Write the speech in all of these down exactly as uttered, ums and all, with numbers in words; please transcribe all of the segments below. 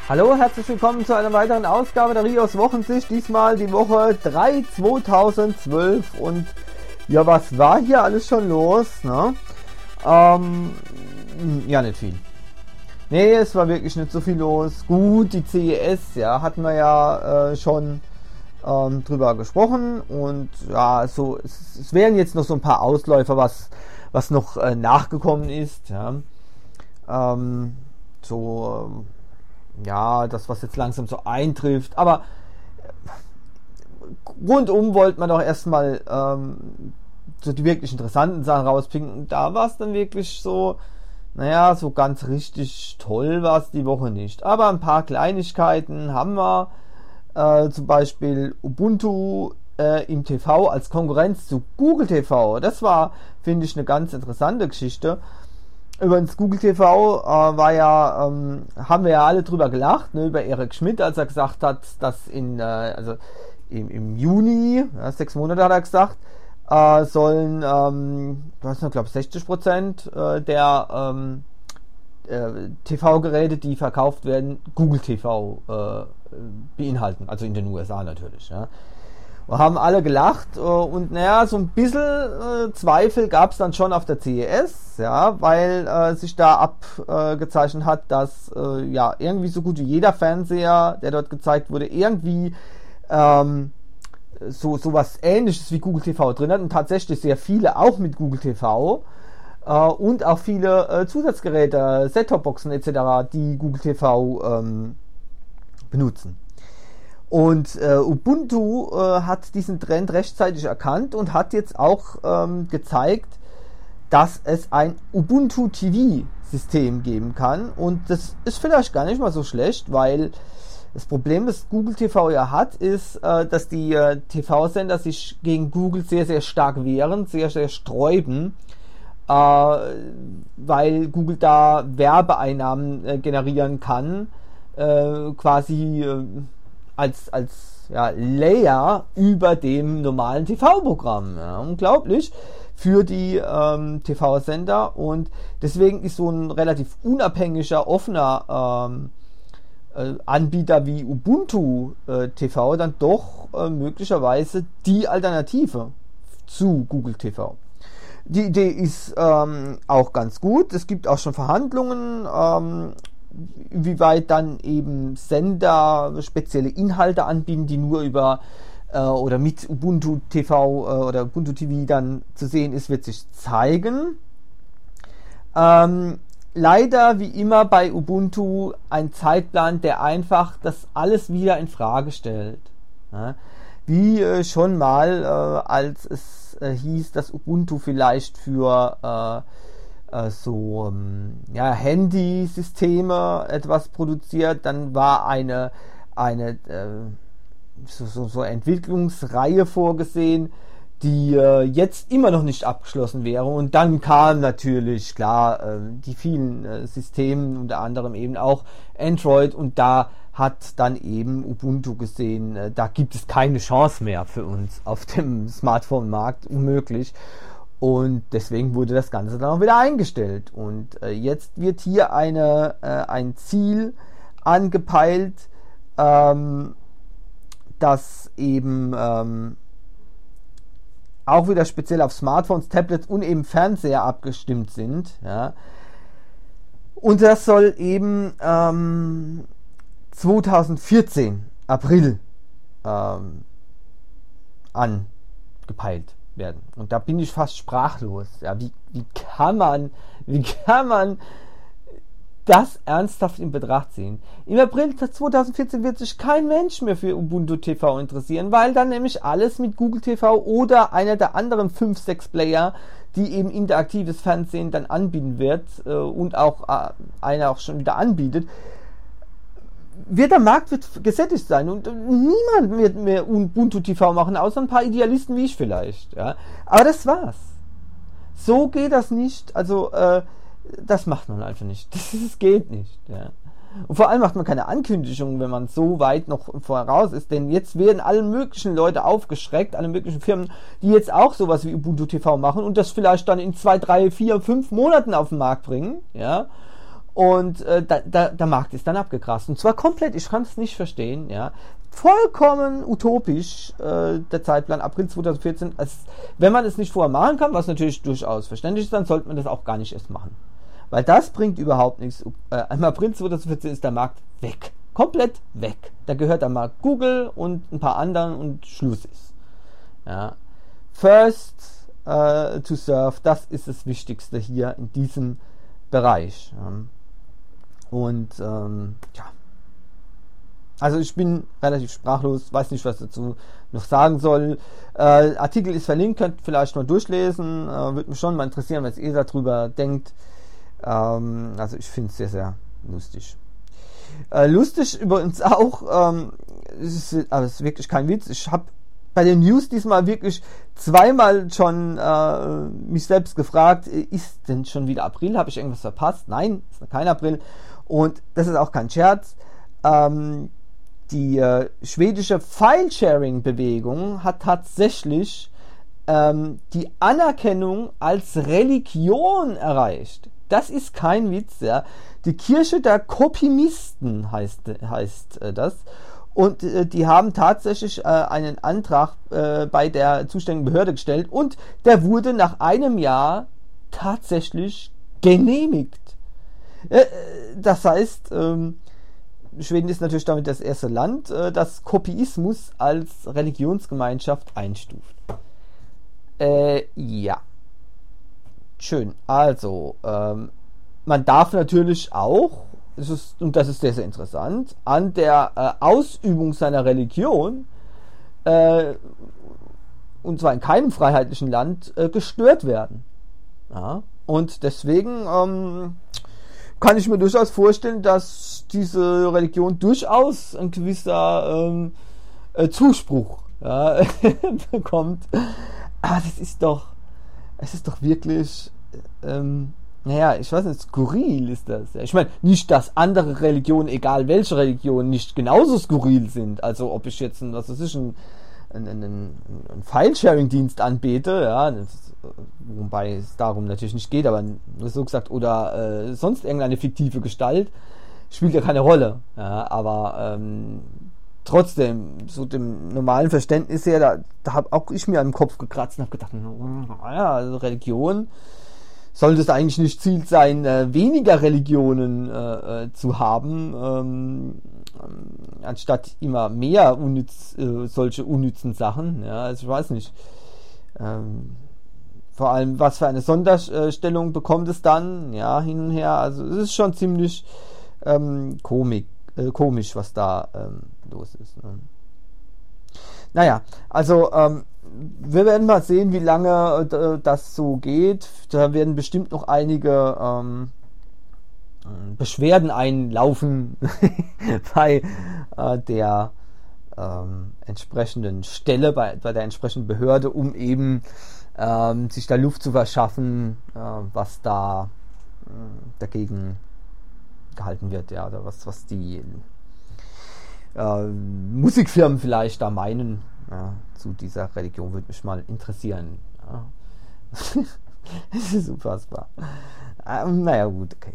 Hallo, herzlich willkommen zu einer weiteren Ausgabe der Rios Wochensicht. Diesmal die Woche drei zweitausendzwölf und ja, was war hier alles schon los? Ne? Ähm, ja, nicht viel. Nee, es war wirklich nicht so viel los. Gut, die C E S, ja, hatten wir ja äh, schon ähm, drüber gesprochen und ja, so es, es wären jetzt noch so ein paar Ausläufer, was was noch äh, nachgekommen ist. Ja. Ähm, so ähm, ja, das, was jetzt langsam so eintrifft, aber rundum wollte man doch erstmal ähm, so die wirklich interessanten Sachen rauspicken und da war es dann wirklich so, naja, so ganz richtig toll war es die Woche nicht, aber ein paar Kleinigkeiten haben wir, äh, zum Beispiel Ubuntu äh, im T V als Konkurrenz zu Google T V, das war, finde ich, eine ganz interessante Geschichte. Übrigens, Google T V äh, war ja, ähm, haben wir ja alle drüber gelacht, ne, über Eric Schmidt, als er gesagt hat, dass in, äh, also im, im Juni, ja, sechs Monate hat er gesagt, äh, sollen, ähm, was noch, glaube ich, sechzig Prozent äh, der ähm, äh, T V-Geräte, die verkauft werden, Google T V äh, beinhalten, also in den U S A natürlich, ja. Wir haben alle gelacht und naja, so ein bisschen äh, Zweifel gab es dann schon auf der C E S, ja, weil äh, sich da abgezeichnet äh, hat, dass äh, ja irgendwie so gut wie jeder Fernseher, der dort gezeigt wurde, irgendwie ähm, so, so was Ähnliches wie Google T V drin hat und tatsächlich sehr viele auch mit Google T V äh, und auch viele äh, Zusatzgeräte, Set-Top-Boxen et cetera, die Google T V ähm, benutzen. Und äh, Ubuntu äh, hat diesen Trend rechtzeitig erkannt und hat jetzt auch ähm, gezeigt, dass es ein Ubuntu T V-System geben kann. Und das ist vielleicht gar nicht mal so schlecht, weil das Problem, das Google T V ja hat, ist, äh, dass die äh, T V-Sender sich gegen Google sehr, sehr stark wehren, sehr, sehr sträuben, äh, weil Google da Werbeeinnahmen äh, generieren kann, äh, quasi äh, als, als ja, Layer über dem normalen T V-Programm. Ja, unglaublich für die ähm, T V-Sender und deswegen ist so ein relativ unabhängiger, offener ähm, äh, Anbieter wie Ubuntu äh, T V dann doch äh, möglicherweise die Alternative zu Google T V. Die Idee ist ähm, auch ganz gut. Es gibt auch schon Verhandlungen, ähm, wie weit dann eben Sender spezielle Inhalte anbieten, die nur über äh, oder mit Ubuntu T V äh, oder Ubuntu T V dann zu sehen ist, wird sich zeigen. Ähm, leider wie immer bei Ubuntu ein Zeitplan, der einfach das alles wieder in Frage stellt. Ja? Wie äh, schon mal, äh, als es äh, hieß, dass Ubuntu vielleicht für äh, so ähm, ja, Handysysteme etwas produziert, dann war eine, eine äh, so, so, so Entwicklungsreihe vorgesehen, die äh, jetzt immer noch nicht abgeschlossen wäre und dann kam natürlich, klar, äh, die vielen äh, Systeme, unter anderem eben auch Android und da hat dann eben Ubuntu gesehen, äh, da gibt es keine Chance mehr für uns auf dem Smartphone-Markt, unmöglich. Und deswegen wurde das Ganze dann auch wieder eingestellt. Und äh, jetzt wird hier eine, äh, ein Ziel angepeilt, ähm, das eben ähm, auch wieder speziell auf Smartphones, Tablets und eben Fernseher abgestimmt sind. Ja. Und das soll eben ähm, zweitausendvierzehn, April, ähm, angepeilt werden. Und da bin ich fast sprachlos. Ja, wie, wie kann man, wie kann man das ernsthaft in Betracht ziehen? Im April zweitausendvierzehn wird sich kein Mensch mehr für Ubuntu T V interessieren, weil dann nämlich alles mit Google T V oder einer der anderen fünf, sechs Player, die eben interaktives Fernsehen dann anbieten wird äh, und auch äh, einer auch schon wieder anbietet, wird der Markt wird gesättigt sein und niemand wird mehr Ubuntu T V machen, außer ein paar Idealisten wie ich vielleicht. Ja. Aber das war's. So geht das nicht. Also äh, das macht man einfach nicht. Das, das geht nicht. Ja. Und vor allem macht man keine Ankündigungen, wenn man so weit noch voraus ist, denn jetzt werden alle möglichen Leute aufgeschreckt, alle möglichen Firmen, die jetzt auch sowas wie Ubuntu T V machen und das vielleicht dann in zwei, drei, vier, fünf Monaten auf den Markt bringen. Ja. Und äh, da, da, der Markt ist dann abgegrast. Und zwar komplett, ich kann es nicht verstehen, ja. Vollkommen utopisch, äh, der Zeitplan April zweitausendvierzehn. Also, wenn man es nicht vorher machen kann, was natürlich durchaus verständlich ist, dann sollte man das auch gar nicht erst machen. Weil das bringt überhaupt nichts. Äh, Im April zweitausendvierzehn ist der Markt weg. Komplett weg. Da gehört der Markt Google und ein paar anderen und Schluss ist. Ja. First uh, to serve, das ist das Wichtigste hier in diesem Bereich. Ja. Und ähm, ja, also ich bin relativ sprachlos, weiß nicht, was dazu noch sagen soll. Äh, Artikel ist verlinkt, könnt vielleicht mal durchlesen. Äh, würde mich schon mal interessieren, was ihr darüber denkt. Ähm, also ich finde es sehr, sehr lustig. Äh, lustig übrigens auch, ähm, es ist, aber es ist wirklich kein Witz, ich habe bei den News diesmal wirklich zweimal schon äh, mich selbst gefragt, ist denn schon wieder April? Habe ich irgendwas verpasst? Nein, ist noch kein April. Und das ist auch kein Scherz. Ähm, die äh, schwedische File-Sharing-Bewegung hat tatsächlich ähm, die Anerkennung als Religion erreicht. Das ist kein Witz, ja. Die Kirche der Kopimisten heißt, heißt äh, das. Und äh, die haben tatsächlich äh, einen Antrag äh, bei der zuständigen Behörde gestellt und der wurde nach einem Jahr tatsächlich genehmigt. Äh, das heißt, ähm, Schweden ist natürlich damit das erste Land, äh, das Kopieismus als Religionsgemeinschaft einstuft. Äh, ja. Schön. Also, ähm, man darf natürlich auch, das ist, und das ist sehr, sehr interessant, an der äh, Ausübung seiner Religion, äh, und zwar in keinem freiheitlichen Land, äh, gestört werden. Ja? Und deswegen ähm, kann ich mir durchaus vorstellen, dass diese Religion durchaus ein gewisser ähm, äh, Zuspruch ja, bekommt. Aber das ist doch, es ist doch wirklich, ähm, naja, ich weiß nicht, skurril ist das. Ich meine, nicht, dass andere Religionen, egal welche Religionen, nicht genauso skurril sind. Also ob ich jetzt ein, was weiß ich, ein, ein, ein, ein File-Sharing-Dienst anbete, ja, das, wobei es darum natürlich nicht geht, aber so gesagt, oder äh, sonst irgendeine fiktive Gestalt, spielt ja keine Rolle. Ja, aber ähm, trotzdem, so dem normalen Verständnis her, da, da habe auch ich mir an den Kopf gekratzt und habe gedacht, naja, also Religion, sollte es eigentlich nicht Ziel sein, äh, weniger Religionen äh, äh, zu haben, ähm, ähm, anstatt immer mehr unnütz, äh, solche unnützen Sachen. Ja, also ich weiß nicht. Ähm, vor allem, was für eine Sonderstellung bekommt es dann? Ja, hin und her. Also es ist schon ziemlich ähm, komik, äh, komisch, was da ähm, los ist. Ne? Naja, also ähm, wir werden mal sehen, wie lange äh, das so geht. Da werden bestimmt noch einige ähm, Beschwerden einlaufen bei äh, der ähm, entsprechenden Stelle, bei, bei der entsprechenden Behörde, um eben ähm, sich da Luft zu verschaffen, äh, was da äh, dagegen gehalten wird, ja, oder was, was die äh, Musikfirmen vielleicht da meinen. Ja, zu dieser Religion würde mich mal interessieren. Ja. Das ist unfassbar. Ähm, naja, gut, okay.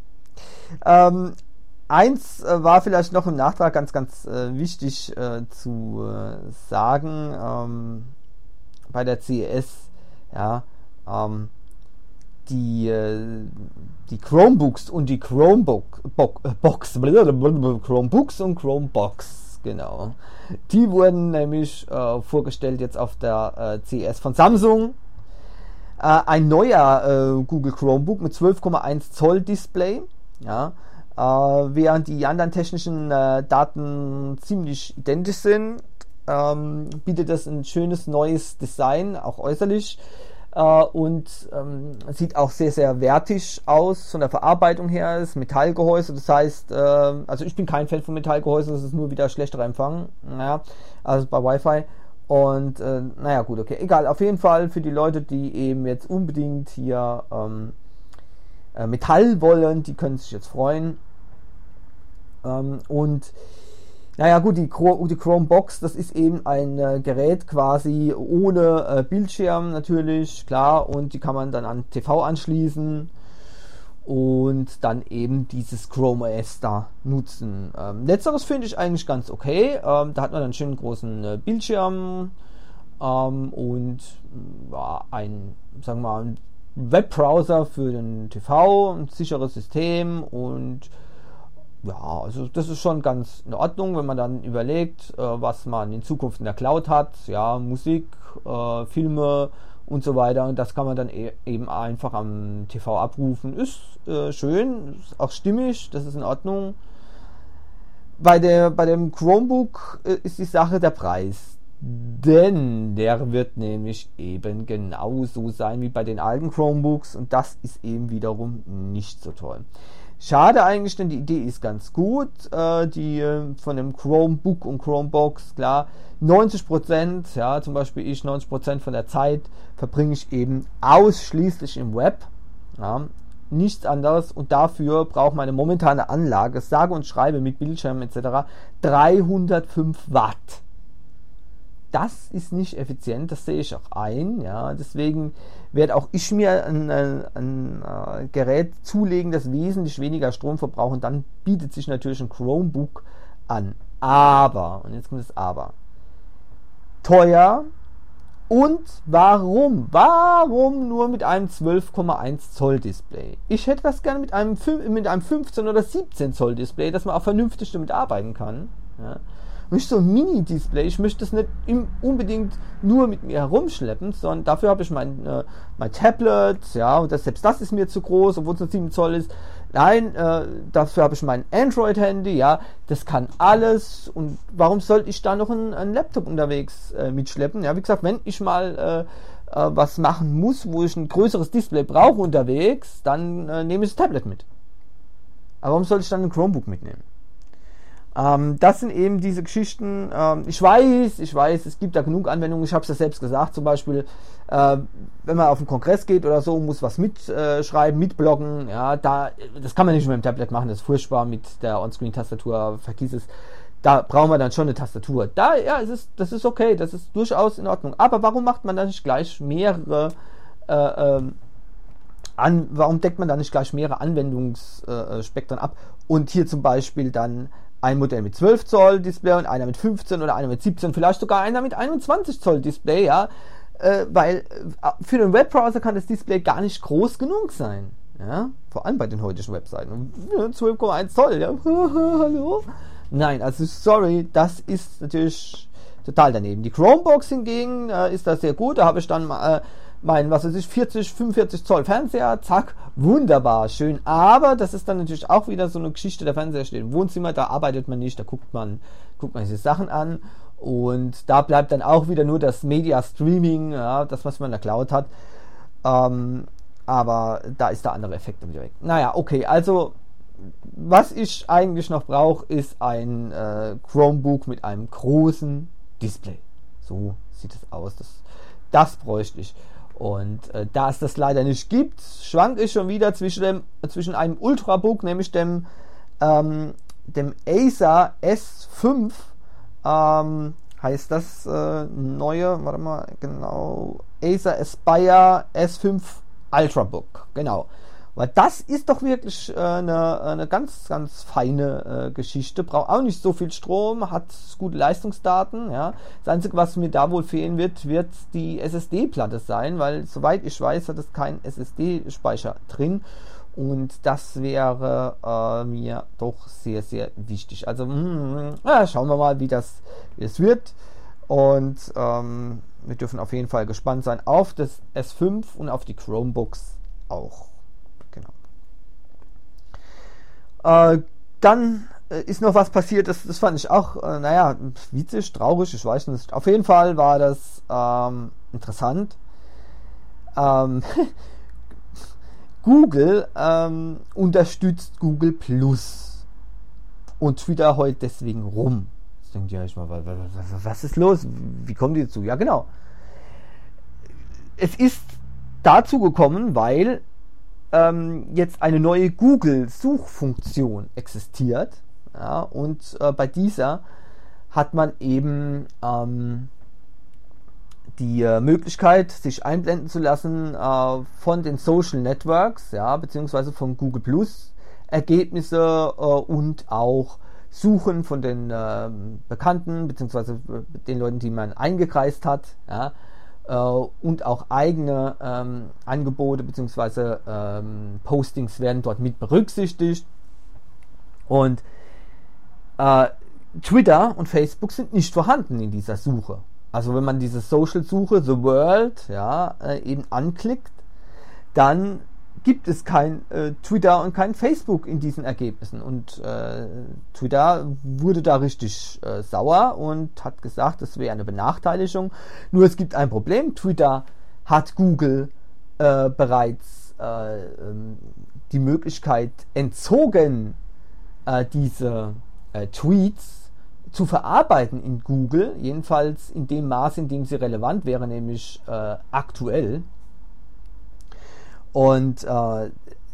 Ähm, eins äh, war vielleicht noch im Nachtrag ganz, ganz äh, wichtig äh, zu äh, sagen. Ähm, bei der C E S, ja, ähm, die, äh, die Chromebooks und die Chromebook Bo- Box, Chromebooks und Chromebox, genau. Die wurden nämlich äh, vorgestellt jetzt auf der äh, C E S von Samsung. Äh, ein neuer äh, Google Chromebook mit zwölf Komma eins Zoll Display. Ja, äh, während die anderen technischen äh, Daten ziemlich identisch sind, ähm, bietet das ein schönes neues Design, auch äußerlich. Uh, und ähm, sieht auch sehr, sehr wertig aus von der Verarbeitung her. Es ist Metallgehäuse, das heißt, äh, also ich bin kein Fan von Metallgehäusen, das ist nur wieder schlechterer Empfang, naja, also bei Wi-Fi. Und äh, naja, gut, okay, egal, auf jeden Fall für die Leute, die eben jetzt unbedingt hier ähm, äh, Metall wollen, die können sich jetzt freuen. Ähm, und naja gut, die, die Chromebox, das ist eben ein äh, Gerät quasi ohne äh, Bildschirm natürlich, klar, und die kann man dann an T V anschließen und dann eben dieses Chrome O S da nutzen. Ähm, letzteres finde ich eigentlich ganz okay. Ähm, da hat man einen schönen großen äh, Bildschirm ähm, und ja, ein, sagen wir mal, ein Webbrowser für den T V, ein sicheres System und ja, also das ist schon ganz in Ordnung, wenn man dann überlegt, äh, was man in Zukunft in der Cloud hat, ja, Musik, äh, Filme und so weiter, und das kann man dann e- eben einfach am T V abrufen. Ist äh, schön, ist auch stimmig, das ist in Ordnung. Bei, der, bei dem Chromebook äh, ist die Sache der Preis, denn der wird nämlich eben genauso sein wie bei den alten Chromebooks, und das ist eben wiederum nicht so toll. Schade eigentlich, denn die Idee ist ganz gut, äh, die äh, von dem Chromebook und Chromebox, klar, neunzig Prozent, ja, zum Beispiel ich, neunzig Prozent von der Zeit verbringe ich eben ausschließlich im Web, ja, nichts anderes, und dafür braucht meine momentane Anlage, sage und schreibe mit Bildschirm et cetera, dreihundertfünf Watt. Das ist nicht effizient, das sehe ich auch ein, ja, deswegen werde auch ich mir ein, ein, ein, ein Gerät zulegen, das wesentlich weniger Strom verbraucht, und dann bietet sich natürlich ein Chromebook an. Aber, und jetzt kommt das Aber, teuer, und warum? Warum nur mit einem zwölf Komma eins Zoll Display? Ich hätte das gerne mit einem, mit einem fünfzehn oder siebzehn Zoll Display, dass man auch vernünftig damit arbeiten kann, ja. Nicht so ein Mini-Display, ich möchte es nicht im, unbedingt nur mit mir herumschleppen, sondern dafür habe ich mein, äh, mein Tablet, ja, und das, selbst das ist mir zu groß, obwohl es nur sieben Zoll ist. Nein, äh, dafür habe ich mein Android-Handy, ja, das kann alles, und warum sollte ich da noch einen, einen Laptop unterwegs äh, mitschleppen? Ja, wie gesagt, wenn ich mal äh, äh, was machen muss, wo ich ein größeres Display brauche unterwegs, dann äh, nehme ich das Tablet mit. Aber warum sollte ich dann ein Chromebook mitnehmen? Ähm, das sind eben diese Geschichten. Ähm, ich weiß, ich weiß, es gibt da genug Anwendungen. Ich habe es ja selbst gesagt, zum Beispiel, äh, wenn man auf einen Kongress geht oder so, muss was mitschreiben, äh, mitbloggen. Ja, da, das kann man nicht mit dem Tablet machen. Das ist furchtbar mit der On-Screen-Tastatur. Vergiss es. Da brauchen wir dann schon eine Tastatur. Da, ja, es ist, das ist okay, das ist durchaus in Ordnung. Aber warum macht man da nicht gleich mehrere? Äh, ähm, an, warum deckt man da nicht gleich mehrere Anwendungsspektren äh, ab? Und hier zum Beispiel dann ein Modell mit zwölf Zoll Display und einer mit fünfzehn oder einer mit siebzehn, vielleicht sogar einer mit einundzwanzig Zoll Display, ja, äh, weil äh, für den Webbrowser kann das Display gar nicht groß genug sein, ja, vor allem bei den heutigen Webseiten, zwölf Komma eins Zoll, ja, hallo? Nein, also sorry, das ist natürlich total daneben. Die Chromebox hingegen äh, ist da sehr gut, da habe ich dann mal äh, mein, was weiß ich, vierzig, fünfundvierzig Zoll Fernseher, zack, wunderbar, schön. Aber das ist dann natürlich auch wieder so eine Geschichte, der Fernseher steht im Wohnzimmer, da arbeitet man nicht, da guckt man, guckt man sich Sachen an, und da bleibt dann auch wieder nur das Media Streaming, ja, das, was man in der Cloud hat. Ähm, aber da ist der andere Effekt wieder weg. Naja, okay, also was ich eigentlich noch brauche, ist ein äh, Chromebook mit einem großen Display. So sieht es aus, das, das bräuchte ich. Und äh, da es das leider nicht gibt, schwank ich schon wieder zwischen, dem, zwischen einem Ultrabook, nämlich dem, ähm, dem Acer S fünf, ähm, heißt das äh, neue, warte mal, genau, Acer Aspire S fünf Ultrabook, genau. Weil das ist doch wirklich äh, eine, eine ganz, ganz feine äh, Geschichte. Braucht auch nicht so viel Strom, hat gute Leistungsdaten. Ja. Das Einzige, was mir da wohl fehlen wird, wird die S S D-Platte sein, weil soweit ich weiß, hat es keinen S S D-Speicher drin. Und das wäre äh, mir doch sehr, sehr wichtig. Also mh, ja, schauen wir mal, wie das, wie das wird. Und ähm, wir dürfen auf jeden Fall gespannt sein auf das S fünf und auf die Chromebooks auch. Äh, dann äh, ist noch was passiert, das, das fand ich auch, äh, naja, witzig, traurig, ich weiß nicht. Auf jeden Fall war das ähm, interessant. Ähm, Google ähm, unterstützt Google Plus und Twitter heult deswegen rum. Jetzt denkt ihr euch mal, was, was, was ist los? Wie kommen die dazu? Ja, genau. Es ist dazu gekommen, weil jetzt eine neue Google-Suchfunktion existiert, ja, und äh, bei dieser hat man eben ähm, die äh, Möglichkeit, sich einblenden zu lassen äh, von den Social Networks, ja, beziehungsweise von Google Plus Ergebnisse äh, und auch Suchen von den äh, Bekannten, beziehungsweise den Leuten, die man eingekreist hat, ja, äh, und auch eigene ähm, Angebote, beziehungsweise ähm, Postings werden dort mit berücksichtigt. Und äh, Twitter und Facebook sind nicht vorhanden in dieser Suche. Also wenn man diese Social-Suche, The World, ja, äh, eben anklickt, dann gibt es kein äh, Twitter und kein Facebook in diesen Ergebnissen. Und äh, Twitter wurde da richtig äh, sauer und hat gesagt, das wäre eine Benachteiligung. Nur es gibt ein Problem. Twitter hat Google äh, bereits äh, ähm, die Möglichkeit entzogen, äh, diese äh, Tweets zu verarbeiten in Google, jedenfalls in dem Maß, in dem sie relevant wäre, nämlich äh, aktuell. Und äh,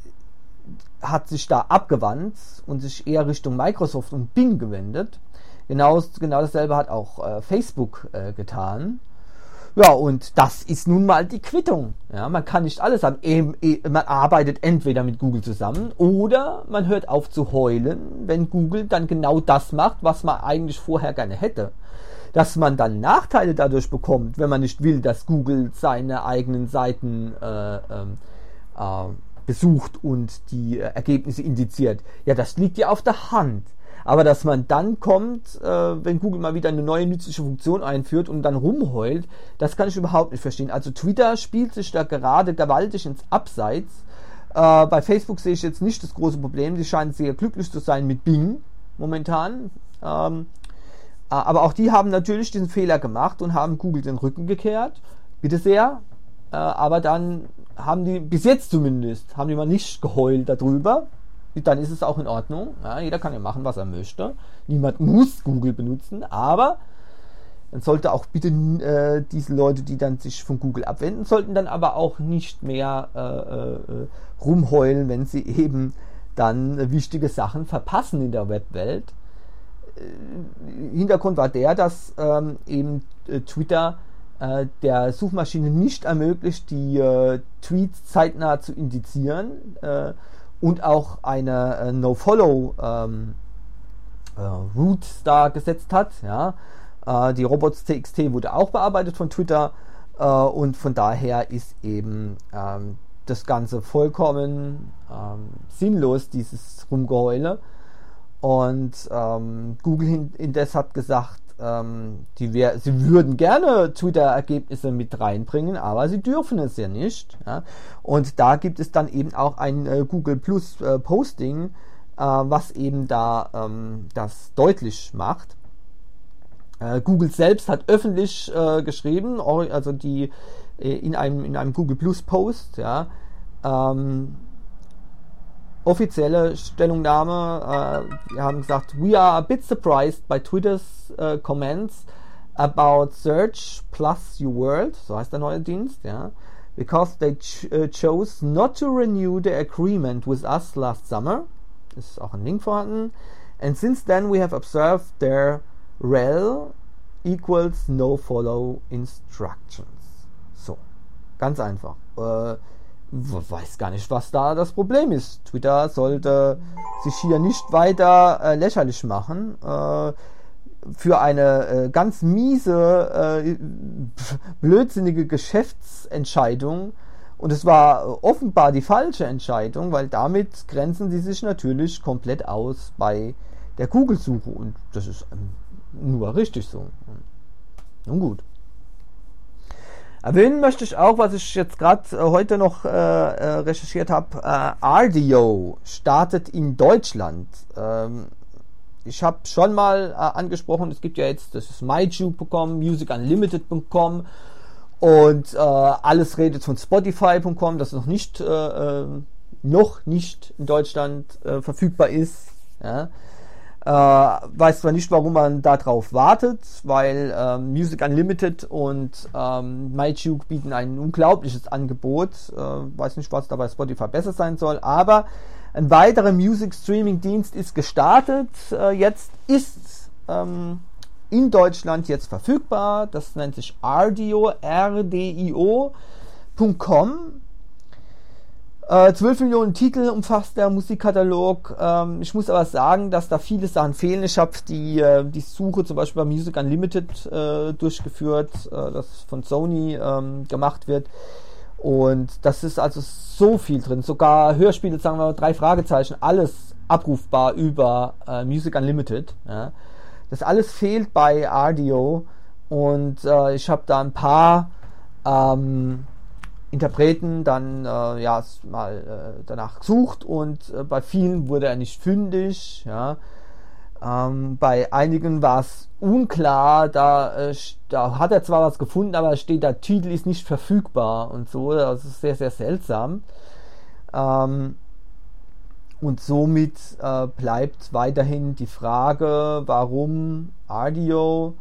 hat sich da abgewandt und sich eher Richtung Microsoft und Bing gewendet. Genau, genau dasselbe hat auch äh, Facebook äh, getan. Ja, und das ist nun mal die Quittung. Ja, man kann nicht alles haben. Eben, man arbeitet entweder mit Google zusammen oder man hört auf zu heulen, wenn Google dann genau das macht, was man eigentlich vorher gerne hätte. Dass man dann Nachteile dadurch bekommt, wenn man nicht will, dass Google seine eigenen Seiten äh, ähm, äh, besucht und die äh, Ergebnisse indiziert. Ja, das liegt ja auf der Hand. Aber dass man dann kommt, äh, wenn Google mal wieder eine neue nützliche Funktion einführt und dann rumheult, das kann ich überhaupt nicht verstehen. Also Twitter spielt sich da gerade gewaltig ins Abseits. Äh, bei Facebook sehe ich jetzt nicht das große Problem. Sie scheinen sehr glücklich zu sein mit Bing momentan. Ähm, aber auch die haben natürlich diesen Fehler gemacht und haben Google den Rücken gekehrt. Bitte sehr. Äh, aber dann haben die, bis jetzt zumindest, haben die mal nicht geheult darüber. Dann ist es auch in Ordnung. Ja, jeder kann ja machen, was er möchte. Niemand muss Google benutzen, aber dann sollte auch bitte äh, diese Leute, die dann sich von Google abwenden, sollten dann aber auch nicht mehr äh, äh, rumheulen, wenn sie eben dann äh, wichtige Sachen verpassen in der Webwelt. Äh, Hintergrund war der, dass ähm, eben äh, Twitter äh, der Suchmaschine nicht ermöglicht, die äh, Tweets zeitnah zu indizieren, äh, und auch eine äh, No-Follow-Route ähm, äh, da gesetzt hat. Ja. Äh, die robots.txt wurde auch bearbeitet von Twitter äh, und von daher ist eben ähm, das Ganze vollkommen ähm, sinnlos, dieses Rumgeheule. Und ähm, Google indes hat gesagt, ähm, die wär, sie würden gerne Twitter-Ergebnisse mit reinbringen, aber sie dürfen es ja nicht. Ja? Und da gibt es dann eben auch ein äh, Google Plus äh, Posting, äh, was eben da ähm, das deutlich macht. Äh, Google selbst hat öffentlich äh, geschrieben, also die äh, in einem in einem Google Plus Post, ja, ähm, offizielle Stellungnahme, äh, wir haben gesagt, we are a bit surprised by Twitter's uh, comments about Search plus your world, so heißt der neue Dienst, ja, because they ch uh, chose not to renew the agreement with us last summer, ist auch ein Link vorhanden, and since then we have observed their rel equals no follow instructions. So, ganz einfach. Äh, weiß gar nicht, was da das Problem ist. Twitter sollte sich hier nicht weiter äh, lächerlich machen äh, für eine äh, ganz miese, äh, blödsinnige Geschäftsentscheidung. Und es war offenbar die falsche Entscheidung, weil damit grenzen sie sich natürlich komplett aus bei der Google-Suche. Und das ist ähm, nur richtig so. Nun gut. Erwähnen möchte ich auch, was ich jetzt gerade äh, heute noch äh, äh, recherchiert habe, äh, Rdio startet in Deutschland. Ähm, ich habe schon mal äh, angesprochen, es gibt ja jetzt, das ist MyTube punkt com, Music Unlimited punkt com und äh, alles redet von Spotify punkt com, das noch nicht, äh, noch nicht in Deutschland äh, verfügbar ist. Ja. Äh, weiß zwar nicht, warum man da drauf wartet, weil ähm, Music Unlimited und ähm, MyTube bieten ein unglaubliches Angebot. Äh, weiß nicht, was da bei Spotify besser sein soll, aber ein weiterer Music Streaming Dienst ist gestartet. Äh, jetzt ist ähm, in Deutschland jetzt verfügbar. Das nennt sich Rdio, R D I O Punkt com. Äh, zwölf Millionen Titel umfasst der Musikkatalog. Ähm, ich muss aber sagen, dass da viele Sachen fehlen. Ich habe die, äh, die Suche zum Beispiel bei Music Unlimited äh, durchgeführt, äh, das von Sony ähm, gemacht wird. Und das ist also so viel drin. Sogar Hörspiele, sagen wir mal, drei Fragezeichen, alles abrufbar über äh, Music Unlimited. Ja. Das alles fehlt bei Rdio. Und äh, ich habe da ein paar ähm, Interpreten dann äh, ja mal äh, danach gesucht und äh, bei vielen wurde er nicht fündig. Ja. Ähm, bei einigen war es unklar, da, äh, da hat er zwar was gefunden, aber steht, der Titel ist nicht verfügbar und so. Das ist sehr, sehr seltsam. Ähm, und somit äh, bleibt weiterhin die Frage, warum Rdio.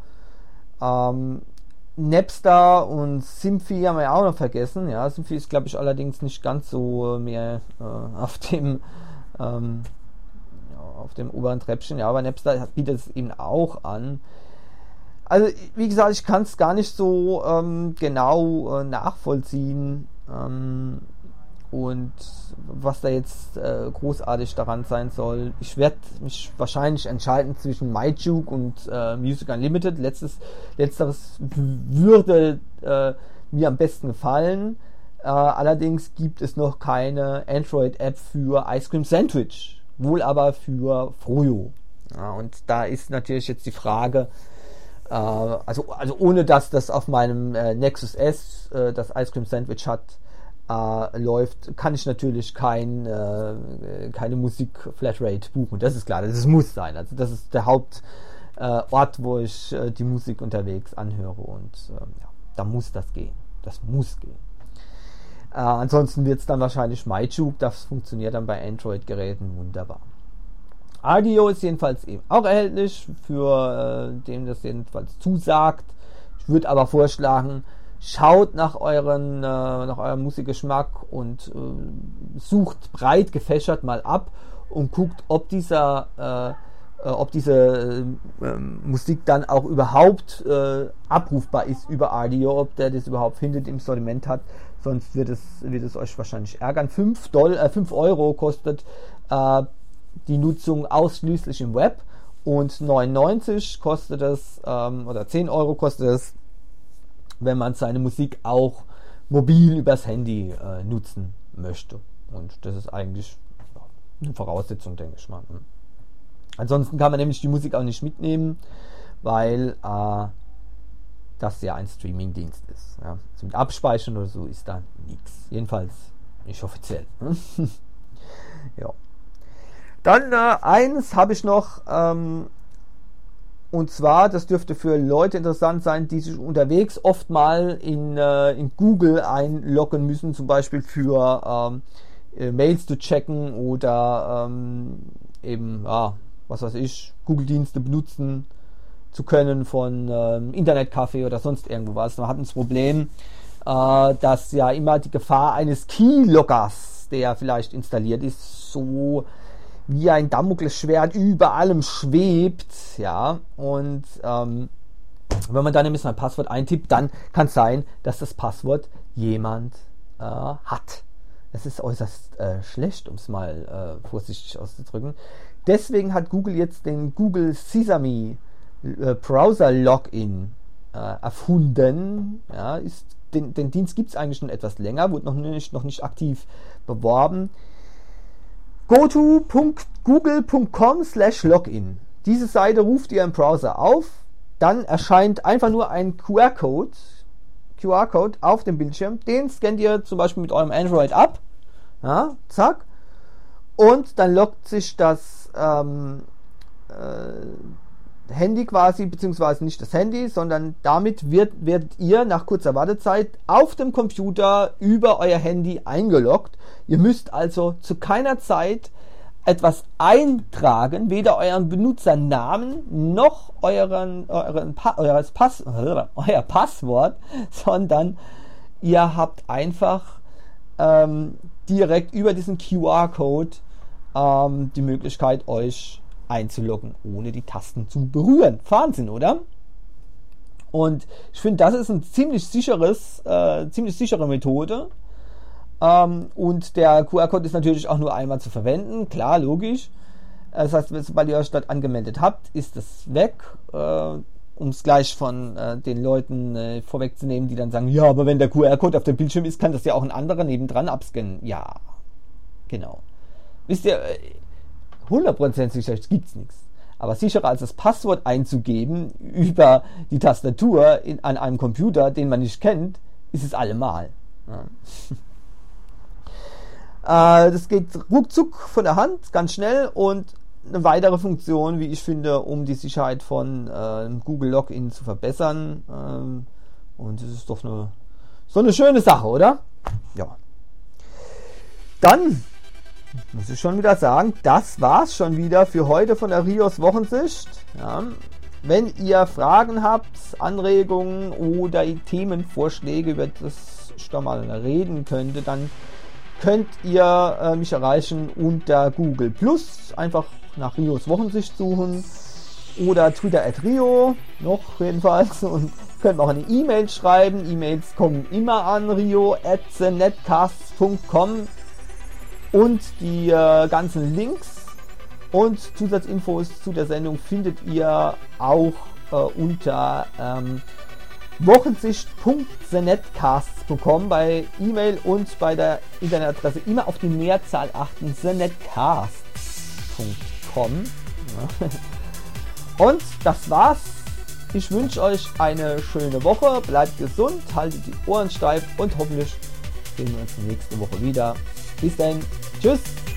Ähm, Napster und Simfy haben wir ja auch noch vergessen. Ja, Simfy ist, glaube ich, allerdings nicht ganz so mehr äh, auf dem ähm, ja, auf dem oberen Treppchen. Ja, aber Napster bietet es eben auch an. Also, wie gesagt, ich kann es gar nicht so ähm, genau äh, nachvollziehen ähm, und was da jetzt äh, großartig daran sein soll. Ich werde mich wahrscheinlich entscheiden zwischen MyJuke und äh, Music Unlimited. Letztes, letzteres würde äh, mir am besten gefallen. Äh, allerdings gibt es noch keine Android-App für Ice Cream Sandwich, wohl aber für Froyo. Ja, und da ist natürlich jetzt die Frage, äh, also, also ohne dass das auf meinem äh, Nexus S äh, das Ice Cream Sandwich hat, Uh, läuft, kann ich natürlich kein, äh, keine Musik-Flatrate buchen. Das ist klar, das muss sein. Also das ist der Hauptort, äh, wo ich äh, die Musik unterwegs anhöre und äh, ja, da muss das gehen. Das muss gehen. Äh, ansonsten wird es dann wahrscheinlich MyJuke, das funktioniert dann bei Android-Geräten wunderbar. Rdio ist jedenfalls eben auch erhältlich, für äh, den das jedenfalls zusagt. Ich würde aber vorschlagen, schaut nach euren, äh, nach eurem Musikgeschmack und äh, sucht breit gefächert mal ab und guckt, ob dieser, äh, äh, ob diese äh, Musik dann auch überhaupt äh, abrufbar ist über Rdio, ob der das überhaupt findet, im Sortiment hat. Sonst wird es, wird es euch wahrscheinlich ärgern. fünf Euro kostet äh, die Nutzung ausschließlich im Web und neunundneunzig kostet es, ähm, oder zehn Euro kostet es, wenn man seine Musik auch mobil übers Handy äh, nutzen möchte. Und das ist eigentlich ja, eine Voraussetzung, denke ich mal. Ansonsten kann man nämlich die Musik auch nicht mitnehmen, weil äh, das ja ein Streaming-Dienst ist. Ja. Also mit Abspeichern oder so ist da nichts. Jedenfalls nicht offiziell. Ja. Dann äh, eines habe ich noch, ähm, und zwar, das dürfte für Leute interessant sein, die sich unterwegs oft mal in, äh, in Google einloggen müssen, zum Beispiel für ähm, äh, Mails zu checken oder ähm, eben, ja, was weiß ich, Google-Dienste benutzen zu können von ähm, Internetcafé oder sonst irgendwo was. Man hat das Problem, äh, dass ja immer die Gefahr eines Keyloggers, der vielleicht installiert ist, so wie ein Damoklesschwert über allem schwebt, ja, und ähm, wenn man dann nämlich sein Passwort eintippt, dann kann es sein, dass das Passwort jemand äh, hat. Es ist äußerst äh, schlecht, um es mal äh, vorsichtig auszudrücken. Deswegen hat Google jetzt den Google Sesame äh, Browser Login äh, erfunden. Ja, ist, den, den Dienst gibt es eigentlich schon etwas länger, wurde noch nicht, noch nicht aktiv beworben. go to punkt google punkt com slash login. Diese Seite ruft ihr im Browser auf, dann erscheint einfach nur ein Q R-Code Q R-Code auf dem Bildschirm, den scannt ihr zum Beispiel mit eurem Android ab, ja, zack, und dann loggt sich das ähm, äh, Handy quasi, beziehungsweise nicht das Handy, sondern damit wird, werdet ihr nach kurzer Wartezeit auf dem Computer über euer Handy eingeloggt. Ihr müsst also zu keiner Zeit etwas eintragen, weder euren Benutzernamen noch euren, euren pa- eures Pass, euer Passwort, sondern ihr habt einfach ähm, direkt über diesen Q R-Code ähm, die Möglichkeit, euch einzuloggen, ohne die Tasten zu berühren. Wahnsinn, oder? Und ich finde, das ist ein ziemlich sicheres, äh, ziemlich sichere Methode. Ähm, und der Q R-Code ist natürlich auch nur einmal zu verwenden, klar, logisch. Das heißt, sobald ihr euch dort angemeldet habt, ist es weg. Äh, um es gleich von äh, den Leuten äh, vorwegzunehmen, die dann sagen, ja, aber wenn der Q R-Code auf dem Bildschirm ist, kann das ja auch ein anderer nebendran abscannen. Ja, genau. Wisst ihr, hundert Prozent sicher gibt es nichts. Aber sicherer als das Passwort einzugeben über die Tastatur in, an einem Computer, den man nicht kennt, ist es allemal. Ja. Äh, das geht ruckzuck von der Hand, ganz schnell, und eine weitere Funktion, wie ich finde, um die Sicherheit von äh, Google Login zu verbessern. Ähm, und das ist doch eine, so eine schöne Sache, oder? Ja. Dann muss ich schon wieder sagen, das war's schon wieder für heute von der Rios Wochensicht. Ja. Wenn ihr Fragen habt, Anregungen oder Themenvorschläge, über das ich da mal reden könnte, dann könnt ihr äh, mich erreichen unter Google Plus. Einfach nach Rios Wochensicht suchen oder Twitter at Rio, noch jedenfalls, und könnt auch eine E-Mail schreiben. E-Mails kommen immer an rio at the netcasts punkt com, und die äh, ganzen Links und Zusatzinfos zu der Sendung findet ihr auch äh, unter ähm, wochensicht punkt the netcasts punkt com bei E-Mail und bei der Internetadresse immer auf die Mehrzahl achten, the netcasts punkt com. Ja. Und das war's. Ich wünsche euch eine schöne Woche, bleibt gesund, haltet die Ohren steif und hoffentlich sehen wir uns nächste Woche wieder. Bis dann, tschüss!